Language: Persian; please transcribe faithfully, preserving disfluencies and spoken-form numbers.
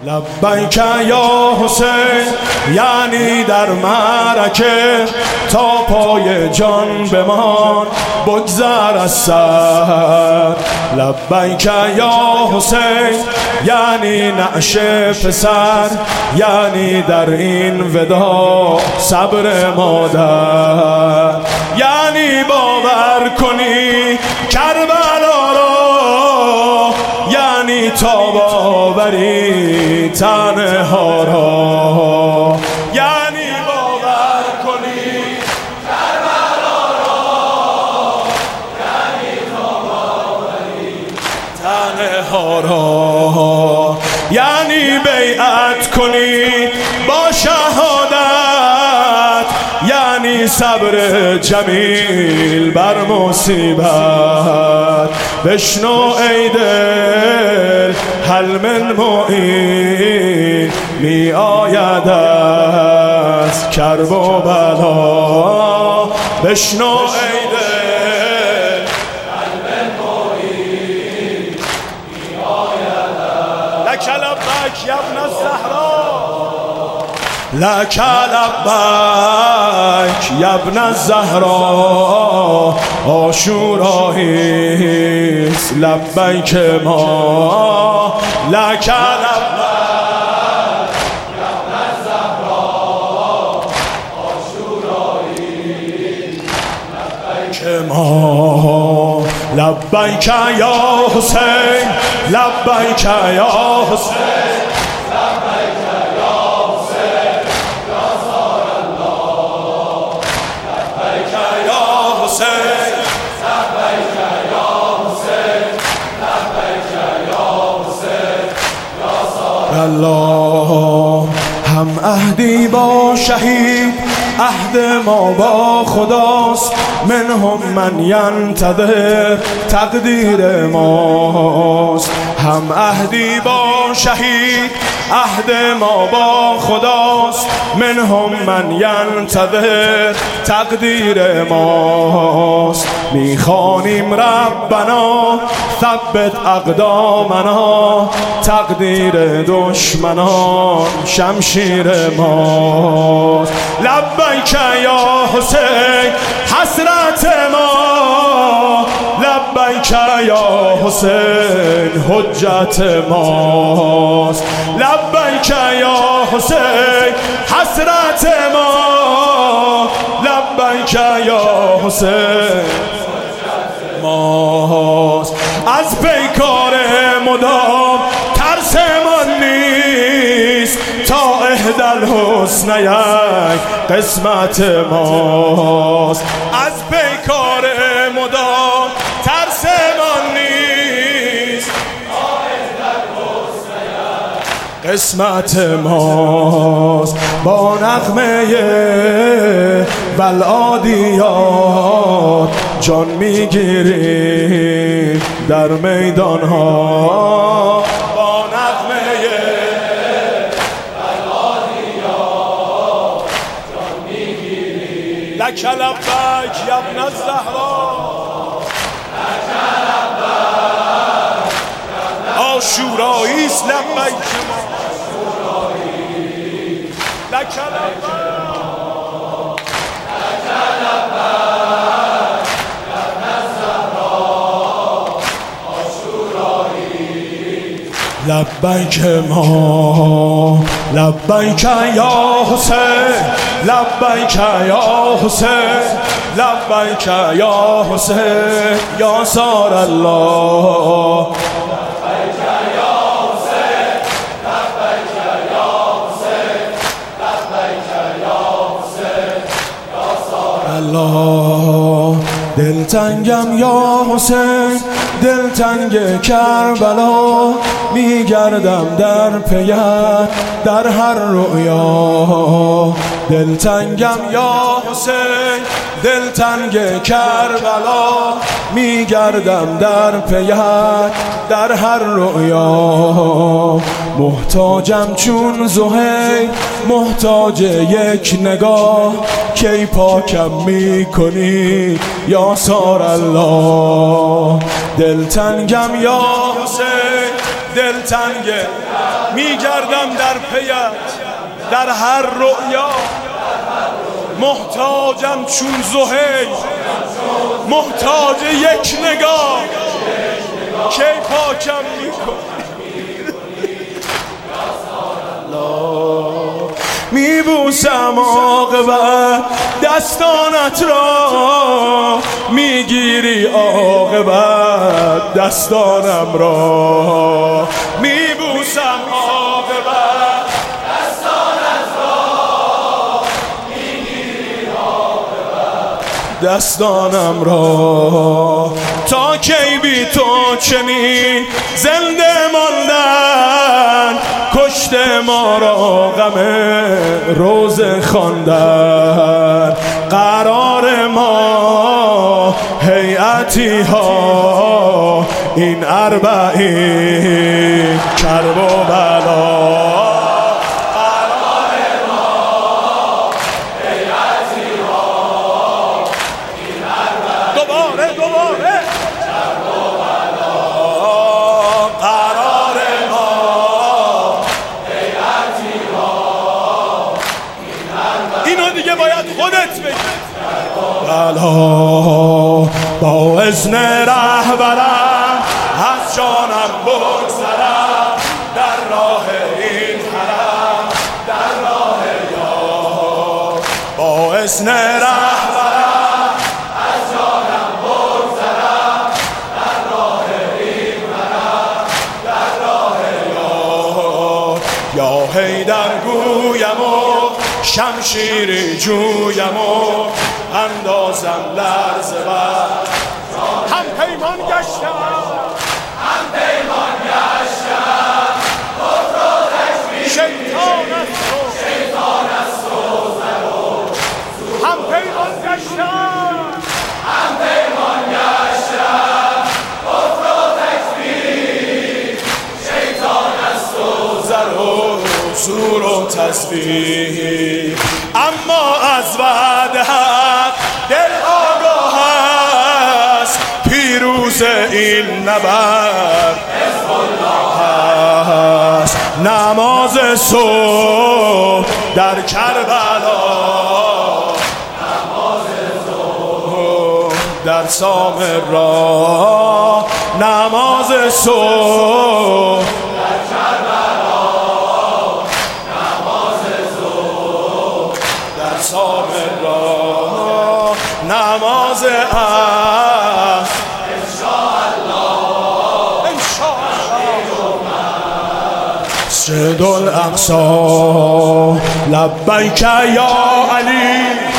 لبیک یا حسین یعنی در معرکه تا پای جان بمان بگذر از سر. لبیک یا حسین یعنی نعش پسر، یعنی در این ودا صبر مادر، یعنی باور کنی کربلا را، یعنی تاب آوری تنها را، یعنی باور کنی کربلا را، یعنی تاب آوری تنها را، یعنی بیعت کنی با شهادت، یعنی صبر جمیل بر مصیبت. بشنو ای دل هل من معین می آید از کرب و بلا. بشنو ای دل هل من معین می آید لک لبیک یا ابن الزهرا، لک لبیک یا ابن الزهرا. عاشوراییست لبیک ما، لک لبیک یا ابن الزهرا. عاشوراییست لبیک ما، لبیک یا حسین، لبیک یا حسین، الله. هم عهدی با شهید عهد ما با خداست، منهم من ینتظر تقدیر ماست. هم عهدی با شهید عهد ما با خداست، منهم من ینتظر تقدیر ماست. میخوانیم ربنا ثبت اقدامنا، تقدیر دشمنان شمشیر ماست. لبیک یا حسین حسرت ما، لبیک یا حسین حجت ماست. لبیک یا حسین حسرت ما، لبیک یا حسین ماست. از پیکار مدام ترسمان نیست، تا احدی الحسنیین قسمت ماست. از پیکار مدام ترسمان نیست، تا احدی الحسنیین قسمت ماست. با نغمه والعادیات جان میگیریم در میدان ها. با نغمه والعادیات جان میگیریم. لک لبیک یا ابن الزهرا، لک لبیک عاشوراییست لبیک ما، لک لبیک لبیک ما، لبیک یا حسین، لبیک یا حسین، لبیک یا حسین یا سار الله. لبیک یا حسین، لبیک یا حسین، لبیک یا حسین یا سار الله. دلتنگم یا حسین، دلتنگ کربلا، میگردم در پیت در هر رؤیا. دلتنگم یا حسین، دلتنگ کربلا، میگردم در پیت در هر رؤیا. محتاجم چون زهیر، محتاج یک نگاه، کی پاکم میکنی یا سار الله. دلتنگم یا حسین، دلتنگه میگردم در پیت در هر رؤیا، محتاجم چون زهیر محتاج یک نگاه، کی پاکم میکنی میبوسم عاقبت دستانت را، میگیری عاقبت دستانم را، میبوسم عاقبت دستانت را، میگیری عاقبت دستانم را. تا کی بی تو چنین زنده ماندن، کشته ما را غم روزه خواندن، قرار ما هیئتی ها این اربعین کرب و بلا، قرار ما هیئتی ها این اربعین دوباره دوباره کرب و بلا، قرار ما اینو دیگه باید خودت بگی. بلا با اذن رهبرم از جانم بگذرم، در راه این حرم در راه یار، با اذن رهبرم از جانم بگذرم، در راه این حرم در راه یار. یا حیدر گویم و شمشیری جویم و اندازم لرزه بر هم پیمان گشتم، هم پیمان گشتم، کفر و تکفیر شیطان است و شیطان است و زرو، هم پیمان گشتم، هم پیمان گشتم، کفر و تکفیر شیطان است و زرو، زور و تزویر. اما از وعده حق دل آگاه است، پیروز این نبرد حزب الله است. نماز صبح در کربلا، نماز صبح در سامرا، نماز صبح در کربلا، سامرا، نماز عصر انشاءالله انشاءالله. مسجد الاقصی لبیک یا علی.